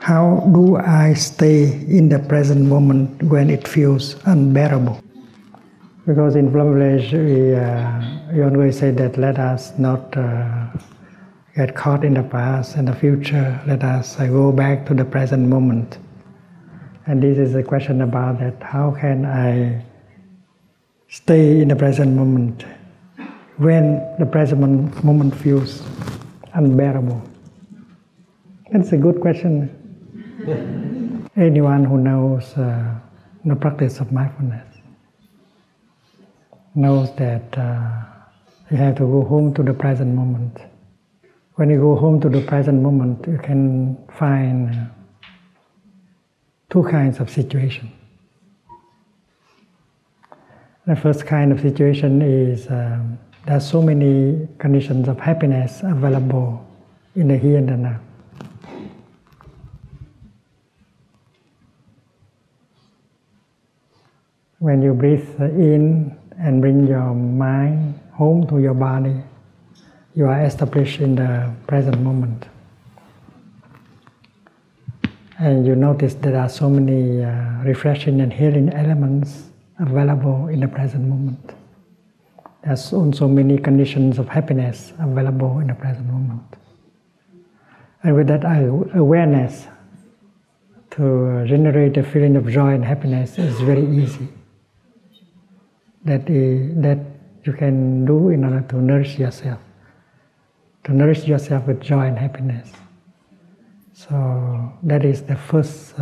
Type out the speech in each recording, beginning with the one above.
How do I stay in the present moment when it feels unbearable? Because in Plum Village, we always say that let us not get caught in the past and the future. Let us go back to the present moment. And this is a question about that. How can I stay in the present moment when the present moment feels unbearable? That's a good question. Anyone who knows the practice of mindfulness knows that you have to go home to the present moment. When you go home to the present moment, you can find two kinds of situations. The first kind of situation is there are so many conditions of happiness available in the here and the now. When you breathe in and bring your mind home to your body, you are established in the present moment. And you notice there are so many refreshing and healing elements available in the present moment. There's also many conditions of happiness available in the present moment. And with that awareness, to generate a feeling of joy and happiness is very easy. That you can do in order to nourish yourself. To nourish yourself with joy and happiness. So that is the first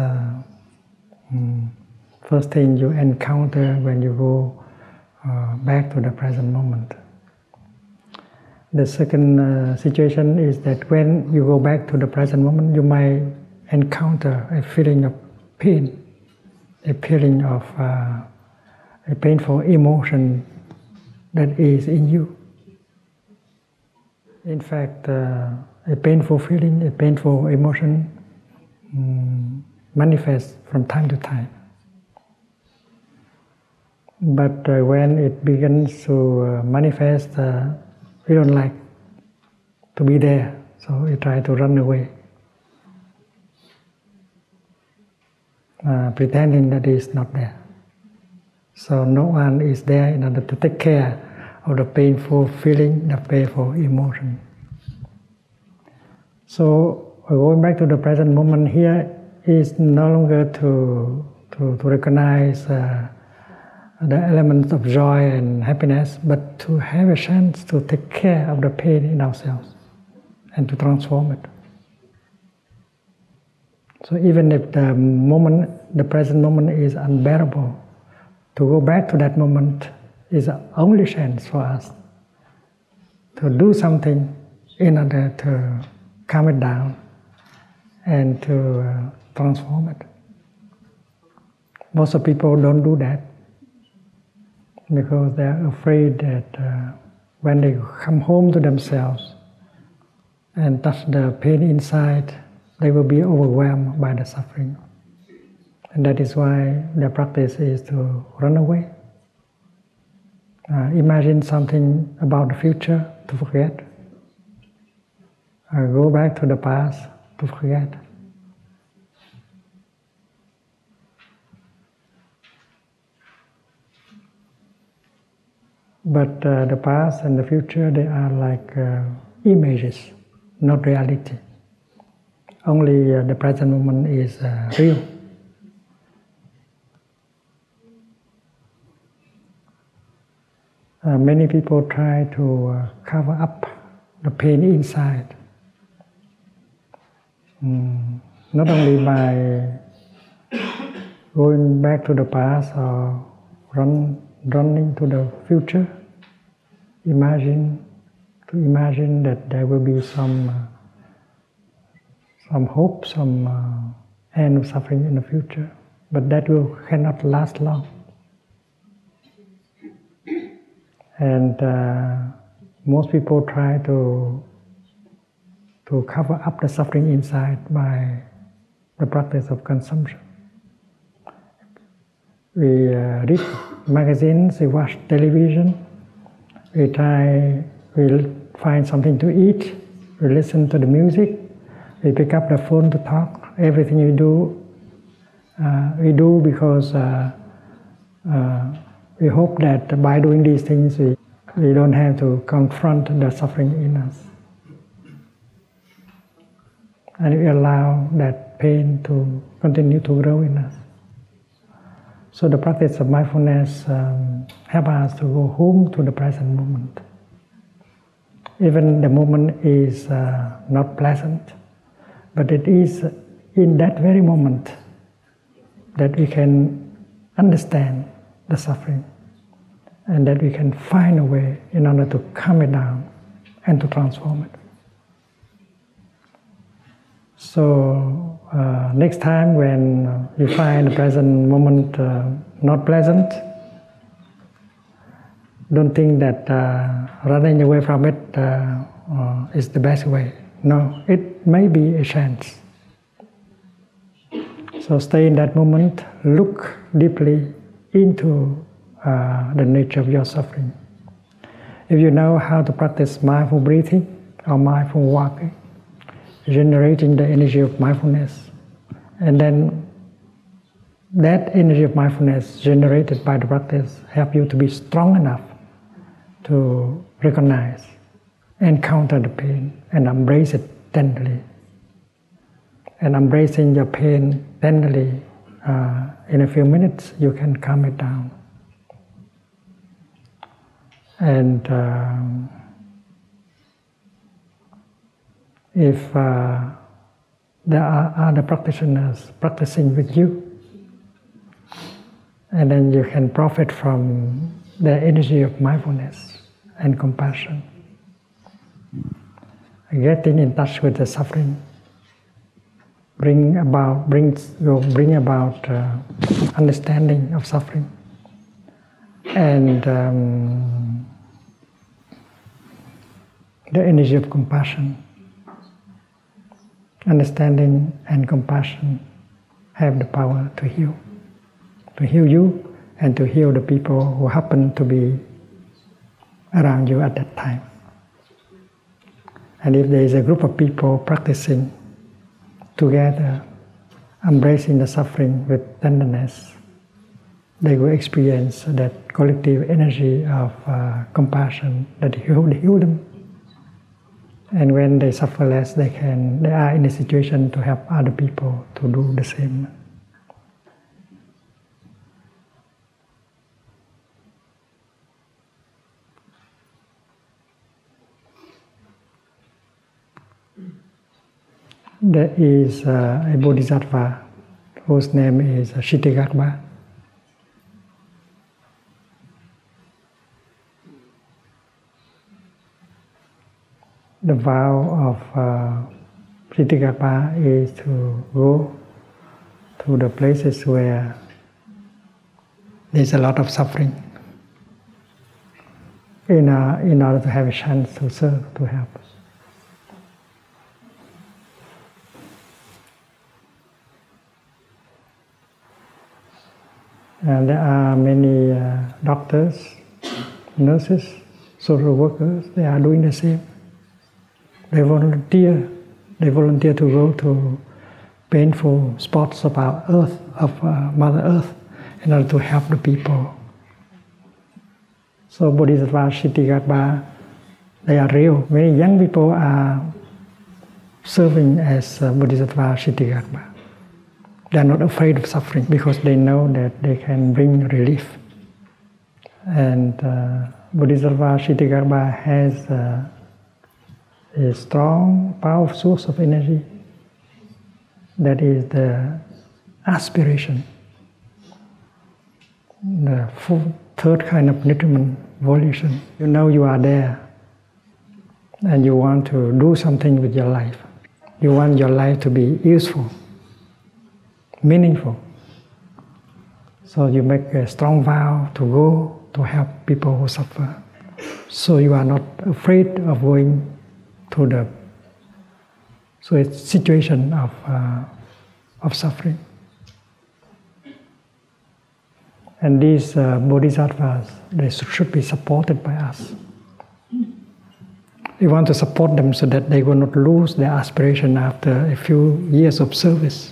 thing you encounter when you go back to the present moment. The second situation is that when you go back to the present moment, you might encounter a feeling of pain, a feeling of a painful emotion that is in you. In fact, a painful feeling, a painful emotion manifests from time to time. But when it begins to manifest, we don't like to be there, so we try to run away, pretending that it is not there. So no one is there in order to take care of the painful feeling, the painful emotion. So going back to the present moment here is no longer to recognize the elements of joy and happiness, but to have a chance to take care of the pain in ourselves and to transform it. So even if the present moment is unbearable, to go back to that moment is the only chance for us to do something in order to calm it down and to transform it. Most of people don't do that because they're afraid that when they come home to themselves and touch the pain inside, they will be overwhelmed by the suffering. And that is why the practice is to run away. Imagine something about the future to forget. Go back to the past to forget. But the past and the future, they are like images, not reality. Only the present moment is real. Many people try to cover up the pain inside. Not only by going back to the past or running to the future, imagine that there will be some hope, some end of suffering in the future, but that cannot last long. And most people try to cover up the suffering inside by the practice of consumption. We read magazines, we watch television, we find something to eat, we listen to the music, we pick up the phone to talk, everything we do because we hope that by doing these things we don't have to confront the suffering in us. And we allow that pain to continue to grow in us. So the practice of mindfulness helps us to go home to the present moment. Even the moment is not pleasant, but it is in that very moment that we can understand the suffering and that we can find a way in order to calm it down and to transform it. So next time when you find the present moment not pleasant, don't think that running away from it is the best way. No, it may be a chance. So stay in that moment, look deeply into the nature of your suffering. If you know how to practice mindful breathing or mindful walking, generating the energy of mindfulness, and then that energy of mindfulness generated by the practice help you to be strong enough to recognize, encounter the pain, and embrace it tenderly. And embracing your pain tenderly, in a few minutes you can calm it down. And if there are other practitioners practicing with you, and then you can profit from the energy of mindfulness and compassion. Getting in touch with the suffering bring about understanding of suffering and the energy of compassion. Understanding and compassion have the power to heal you and to heal the people who happen to be around you at that time. And if there is a group of people practicing together, embracing the suffering with tenderness, they will experience that collective energy of compassion that heal them. And when they suffer less, they are in a situation to help other people to do the same. There is a bodhisattva whose name is Kshitigarbha. The vow of Kshitigarbha is to go to the places where there's a lot of suffering in order to have a chance to serve, to help. And there are many doctors, nurses, social workers, they are doing the same. They volunteer to go to painful spots of our earth, of Mother Earth, in order to help the people. So Bodhisattva Kshitigarbha, they are real. Many young people are serving as Bodhisattva Kshitigarbha. They are not afraid of suffering because they know that they can bring relief. And Bodhisattva Kshitigarbha has a strong, powerful source of energy that is the aspiration, the third kind of nutriment, volition. You know you are there and you want to do something with your life. You want your life to be useful, meaningful. So you make a strong vow to go to help people who suffer. So you are not afraid of going to a situation of suffering. And these bodhisattvas, they should be supported by us. We want to support them so that they will not lose their aspiration after a few years of service.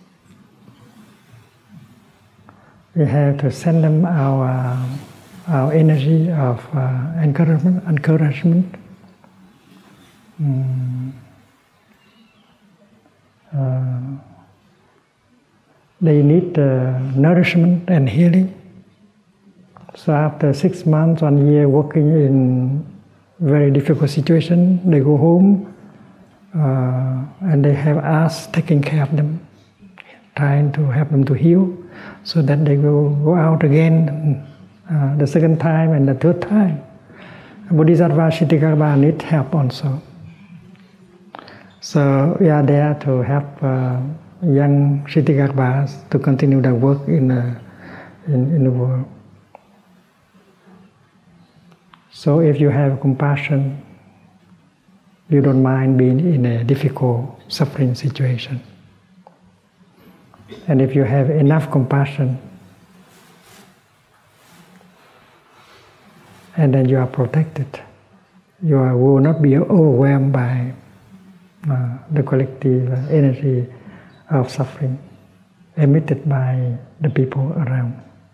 We have to send them our energy of encouragement. They need nourishment and healing. So after 6 months, 1 year working in very difficult situation, they go home and they have us taking care of them, trying to help them to heal, so that they will go out again the second time and the third time. Bodhisattva Kshitigarbha needs help also. So we are there to help young Kshitigarbhas to continue their work in the world. So if you have compassion, you don't mind being in a difficult, suffering situation. And if you have enough compassion, and then you are protected, you will not be overwhelmed by the collective energy of suffering emitted by the people around.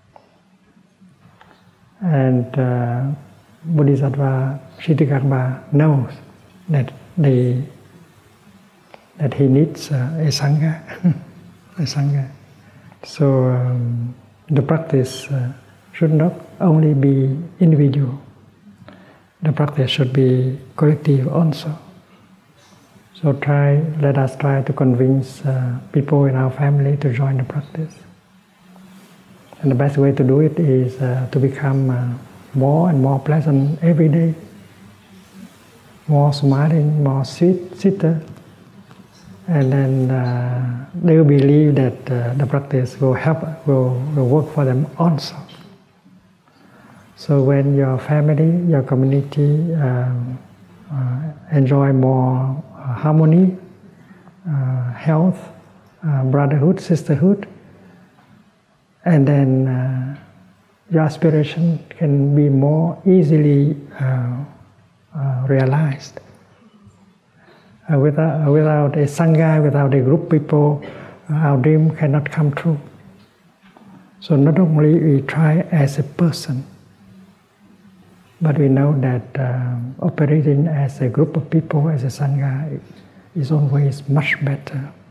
And Bodhisattva Kshitigarbha knows that he needs a sangha, a sangha. So the practice should not only be individual. The practice should be collective also. So let us try to convince people in our family to join the practice. And the best way to do it is to become more and more pleasant every day, more smiling, more sweeter, and then they will believe that the practice will work for them also. So when your family, your community enjoy more harmony, health, brotherhood, sisterhood, and then your aspiration can be more easily realized. Without a sangha, without a group of people, our dream cannot come true. So not only we try as a person, but we know that operating as a group of people, as a sangha, is always much better.